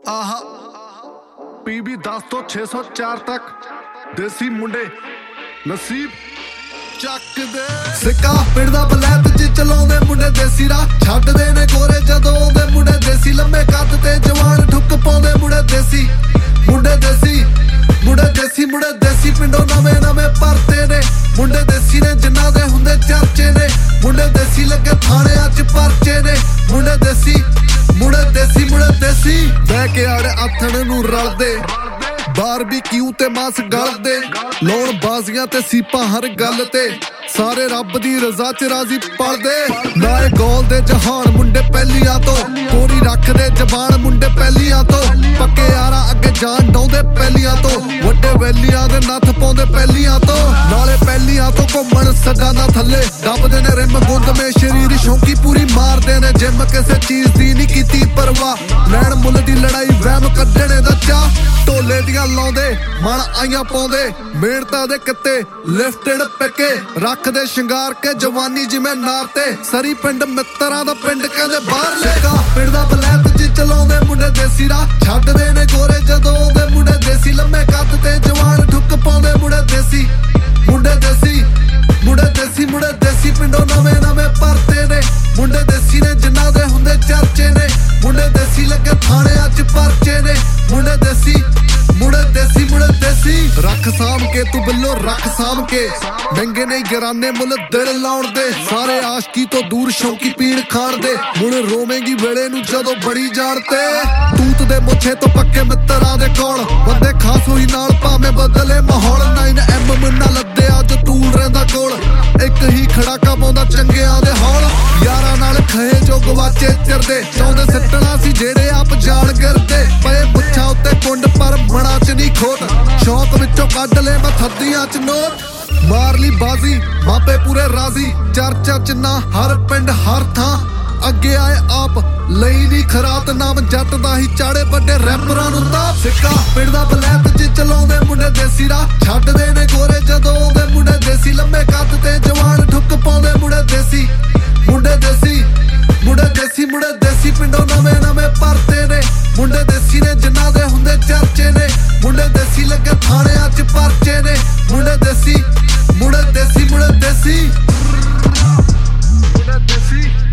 ਆਹਾ PB 10 ਤੋਂ 604 ਤੱਕ ਦੇਸੀ ਮੁੰਡੇ ਨਸੀਬ ਚੱਕਦੇ ਸਿੱਕਾ ਪਿੰਡ ਦਾ ਬਲੈਤ ਚ ਚਲਾਉਂਦੇ ਮੁੰਡੇ ਦੇਸੀ ਰਾਹ ਛੱਡਦੇ ਨੇ ਗੋਰੇ ਜਦੋਂ ਆਉਂਦੇ ਮੁੰਡੇ ਦੇਸੀ ਲੰਮੇ ਕੱਦ ਤੇ ਜਵਾਨ ਠੁੱਕ ਪਾਉਂਦੇ ਮੁੰਡੇ ਦੇਸੀ ਮੁੰਡੇ ਦੇਸੀ ਮੁੰਡੇ ਦੇਸੀ ਮੁੰਡੇ ਦੇਸੀ ਪਿੰਡੋਂ ਨਵੇਂ ਨਵੇਂ ਪਰਤੇ ਨੇ ਮੁੰਡੇ ਦੇਸੀ ਨੇ ਜਿਨ੍ਹਾਂ ਦੇ ਹੁੰਦੇ ਚਰਚੇ ਨੇ ਮੁੰਡੇ ਦੇਸੀ ਲੱਗੇ ਥਾਣਿਆਂ ਚ ਪਰਚੇ ਨੇ ਮੁੰਡੇ ਦੇਸੀ ਮੁੰਡੇ ਦੇਸੀ ਮੁੰਡੇ ਦੇਸੀ ਬਹਿ ਕੇ ਆੜੇ ਆਥਣ ਨੂੰ ਰਲਦੇ ਬਾਰਬੀਕਿਊ ਤੇ ਮਾਸ ਗਲਦੇ ਲੋਣ ਬਾਜ਼ੀਆਂ ਤੇ ਸੀਪਾਂ ਹਰ ਗੱਲ ਤੇ ਸਾਰੇ ਰੱਬ ਦੀ ਰਜ਼ਾ ਚ ਰਾਜ਼ੀ ਪਲਦੇ ਨਾਏ ਗੋਲ ਦੇ ਜਹਾਨ ਮੁੰਡੇ ਪਹਿਲੀਆਂ ਤੋਂ ਕੋਰੀ ਰੱਖਦੇ ਜ਼ਬਾਨ ਮੁੰਡੇ ਪਹਿਲੀਆਂ ਤੋਂ ਪੱਕੇ ਯਾਰਾਂ ਅੱਗੇ ਜਾਨ ਡਾਉਂਦੇ ਪਹਿਲੀਆਂ ਤੋਂ ਵੱਡੇ ਵੈਲੀਆਂ ਦੇ ਨੱਥ ਪਾਉਂਦੇ ਪਹਿਲੀਆਂ ਤੋਂ ਨਾਲੇ ਪਹਿਲੀਆਂ ਤੋਂ ਘੁੰਮਣ ਸਗਾਨਾ ਥੱਲੇ ਦੱਬਦੇ ਨੇ ਰਿਮ ਗੁੰਦਮੇ ਸ਼ਰੀਰ ਸ਼ੌਂਕੀ ਪੂਰੀ ਮਾਰਦੇ ਨੇ ਜਿੰਮ ਕਿਸੇ ਚੀਜ਼ ਦੀ ਨਹੀਂ ਕੀਤੀ ਪਰਵਾਹ ਲੈਣ ਮੁੱਲ ਦੀ ਲੜਾਈ ਵਹਿਮ ਕੱਢਣੇ ਦਾ ਚਾਹ ਢੋਲੇ ਦੀਆਂ ਲਾਉਂਦੇ ਮਨ ਆਈਆਂ ਪਾਉਂਦੇ ਮਿਹਨਤਾਂ ਦੇ ਕਿੱਤੇ ਲਿਫਟਡ ਪਿੱਕੇ ਰੱਖਦੇ ਸ਼ਿੰਗਾਰ ਕੇ ਜਵਾਨੀ ਜਿਵੇਂ ਨਾਰ ਤੇ ਸਰੀ ਪਿੰਡ ਮਿੱਤਰਾਂ ਦਾ ਪਿੰਡ ਕਹਿੰਦੇ ਬਾਹਰ ਲੈਗਾ ਪਿੰਡ ਦਾ ਬਲੈਤ ਚ ਚਲਾਉਂਦੇ ਮੁੰਡੇ ਦੇਸੀ ਰਾਹ ਛੱਡਦੇ ਨੇ ਗੋਰੇ ਜਦੋਂ ਆਉਂਦੇ ਮੁੰਡੇ ਦੇਸੀ ਲੰਮੇ ਕੱਦ ਤੇ ਜਵਾਨ ਠੁੱਕ ਪਾਉਂਦੇ ਮੁੰਡੇ ਦੇਸੀ ਮੁੰਡੇ ਦੇਸੀ ਮੁੰਡੇ ਦੇਸੀ ਮੁੰਡੇ ਦੇਸੀ ਪਿੰਡੋਂ ਨਵੇਂ ਨਵੇਂ ਪਰਤੇ ਨੇ ਮੁੰਡੇ ਦੇਸੀ ਨੇ ਜਿਨ੍ਹਾਂ ਦੇ ਹੁੰਦੇ ਚਰਚੇ ਨੇ ਮੁੰਡੇ ਦੇਸੀ ਲੱਗੇ ਥਾਣਿਆਂ ਚ ਪਰਚੇ ਨੇ ਮੁੰਡੇ ਦੇਸੀ ਮੁੰਡੇ ਦੇਸੀ ਮੁੰਡੇ ਦੇਸੀ ਰੱਖ ਸਾਂਭ ਕੇ ਤੂੰ ਬਿੱਲੋ ਰੱਖ ਸਾਂਭ ਕੇ ਮਹਿੰਗੇ ਨਹੀਂ ਗਰਾਨੇ ਮੁੱਲ ਦਿਲ ਲਾਉਣ ਦੇ ਸਾਰੇ ਆਸ਼ਕੀ ਤੋਂ ਦੂਰ ਸ਼ੌਂਕੀ ਪੀਣ ਖਾਣ ਦੇ ਮੁੜ ਰੋਵੇਂਗੀ ਵੇਲੇ ਨੂੰ ਜਦੋਂ ਬੜੀ ਜਾਣ ਤੇ ਤੂਤ ਦੇ ਮੁੱਛੇ ਤੋਂ ਪੱਕੇ ਮਿੱਤਰਾਂ ਦੇ ਕੋਲ ਬੰਦੇ ਖਾਸ ਹੋਈ ਨਾਲ ਭਾਵੇਂ ਬਦਲੇ ਮਾਹੌਲ 9M ਮੁੰਨਾ ਲੱਦੇ ਅੱਜ ਤੂਲ ਰਹਿੰਦਾ ਕੋਲ ਇੱਕ ਹੀ ਖੜਾਕਾ ਪਾਉਂਦਾ ਚੰਗਿਆਂ ਦੇ ਹੌਲ ਯਾਰਾਂ ਨਾਲ ਖਏ ਜੋ ਗਵਾਚੇ ਚਿਰਦੇ ਚਾਹੁੰਦੇ ਸਿੱਟਣਾ ਸੀ ਜਿਹੜੇ ਆਪ ਜਾਣ ਗਿਰਦੇ ਪਏ ਮੁੱਛਾਂ ਉੱਤੇ ਕੁੰਡ ਪਰ ਮਣਾ ਚ ਨਹੀਂ ਖੋਟ ਸ਼ੌਕ ਵਿੱਚੋਂ ਕੱਢ ਲੈ ਮੈਂ ਥੱਦੀਆਂ ਚ ਨੋਟ ਮਾਰ ਲਈ ਬਾਜ਼ੀ ਮਾਪੇ ਪੂਰੇ ਰਾਜ਼ੀ ਚਰਚਾ ਚ ਨਾ ਹਰ ਪਿੰਡ ਹਰ ਥਾਂ ਅੱਗੇ ਆਏ ਆਪ ਲਈ ਨਹੀਂ ਖਰਾਤ ਨਾਮ ਜੱਟ ਦਾ ਹੀ ਚਾੜੇ ਵੱਡੇ ਰੈਪਰਾਂ ਨੂੰ ਤਾਂ ਸਿੱਕਾ ਪਿੰਡ ਦਾ ਬਲੈਤ ਚ ਚਲਾਉਂਦੇ ਮੁੰਡੇ ਦੇਸੀ ਰਾਹ ਛੱਡਦੇ ਨੇ ਗੋਰੇ ਜਦੋਂ ਆਉਂਦੇ ਮੁੰਡੇ ਦੇਸੀ ਲੰਮੇ ਕੱਦ ਤੇ ਜਵਾਨ ਠੁੱਕ ਪਾਉਂਦੇ ਮੁੰਡੇ ਦੇਸੀ ਮੁੰਡੇ ਦੇਸੀ ਮੁੰਡੇ ਦੇਸੀ ਮੁੰਡੇ ਦੇਸੀ ਪਿੰਡੋਂ ਨਵੇਂ ਨਵੇਂ ਪਰਤੇ ਨੇ ਮੁੰਡੇ ਦੇਸੀ ਨੇ ਜਿਨ੍ਹਾਂ ਦੇ ਹੁੰਦੇ ਚਰਚੇ ਨੇ ਮੁੰਡੇ ਦੇਸੀ ਲੱਗੇ ਥਾਣਿਆਂ ਚ ਪਰਚੇ ਨੇ ਮੁੰਡੇ ਦੇਸੀ ਮੁੰਡੇ ਦੇਸੀ ਮੁੰਡੇ ਦੇਸੀ ਮੁੰਡੇ ਦੇਸੀ